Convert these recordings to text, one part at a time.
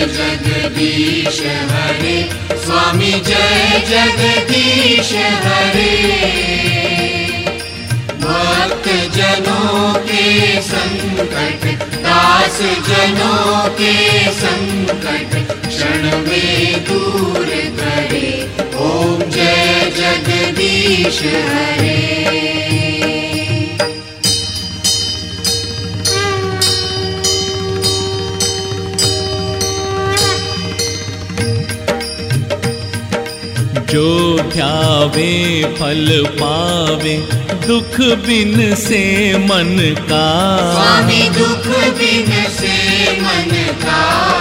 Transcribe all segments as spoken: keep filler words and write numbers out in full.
जगदीश हरे, स्वामी जय जगदीश हरे। भक्त जनों के संकट, दास जनों के संकट, क्षण में दूर करे, ओम जय जगदीश हरे। जो ध्यावे फल पावे, दुख बिन से मन का, स्वामी दुख बिन से मन का,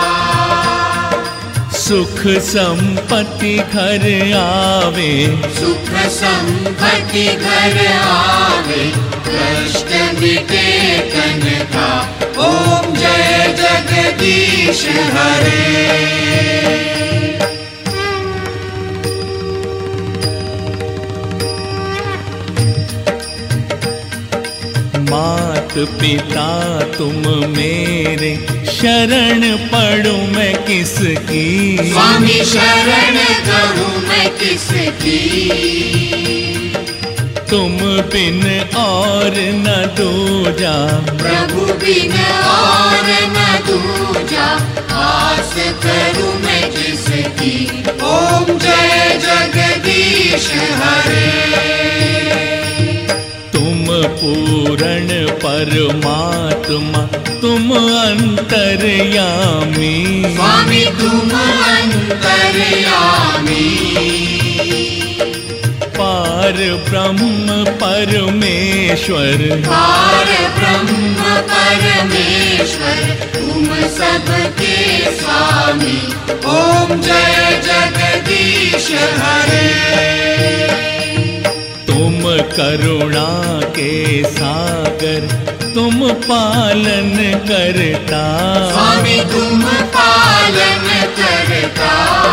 सुख संपत्ति घर आवे, सुख संपत्ति घर आवे, कष्ट मिटे तन का, ओम जय जगदीश हरे। मात पिता तुम मेरे, शरण पड़ूं मैं किसकी, स्वामी शरण कहूँ मैं किसकी, तुम बिन और न दूजा, प्रभु बिन और न दूजा, आस करूँ मैं किसकी, ओम जय जगदीश हरे। पूरण परमात्मा तुम अंतर्यामी, स्वामी तुम अंतर्यामी, पार ब्रह्म परमेश्वर, पार ब्रह्म परमेश्वर, तुम सबके स्वामी, ओम जय जगदीश हरे। तुम करुणा के सागर, तुम पालन करता, स्वामी तुम पालन करता,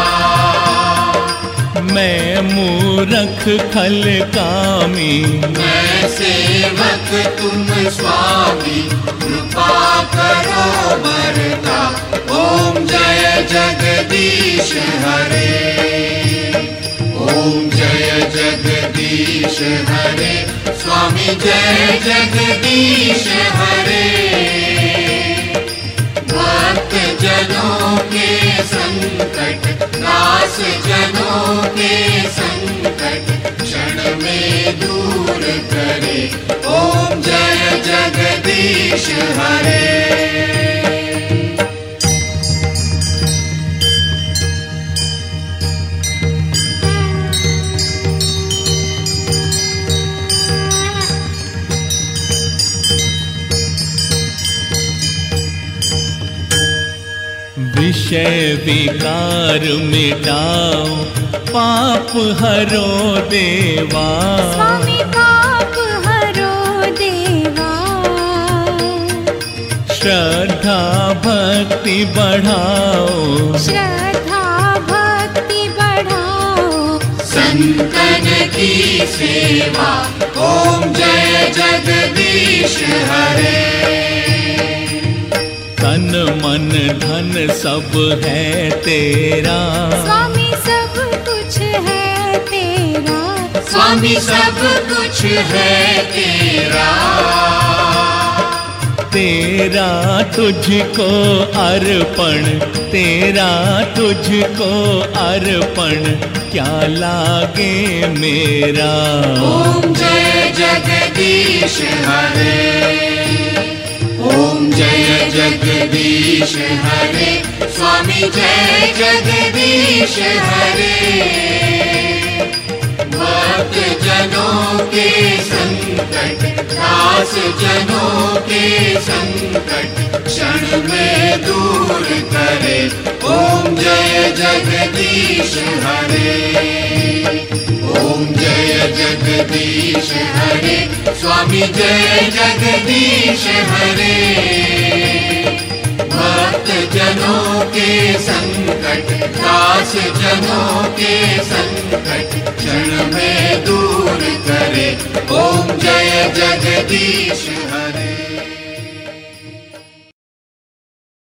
मैं मूरख खल कामी, मैं सेवक तुम स्वामी, कृपा करो बरता, ओम जय जगदीश हरे। ओम जय जगदीश हरे, स्वामी जय जगदीश हरे। भक्त जनों के संकट, दास जनों के संकट, क्षण में दूर करे, ओम जय जगदीश हरे। विषय विकार मिटाओ, पाप हरो देवा, स्वामी पाप हरो देवा, श्रद्धा भक्ति बढ़ाओ, श्रद्धा भक्ति बढ़ाओ, संतन की सेवा, ओम जय जगदीश हरे। तन मन धन सब है तेरा, स्वामी सब कुछ है तेरा, स्वामी सब कुछ है तेरा, तेरा तुझको अर्पण, तेरा तुझको अर्पण, क्या लागे मेरा, ओम जय जगदीश हरे। ओम जय जगदीश हरे, स्वामी जय जगदीश हरे। भक्त जनों के संकट, दास जनों के संकट, क्षण में दूर करे, ओम जय जगदीश हरे। ओम जय जगदीश हरे, स्वामी जय जगदीश हरे। भक्त जनों के संकट, दास जनों के संकट, क्षण में दूर करे, ओम जय जगदीश हरे।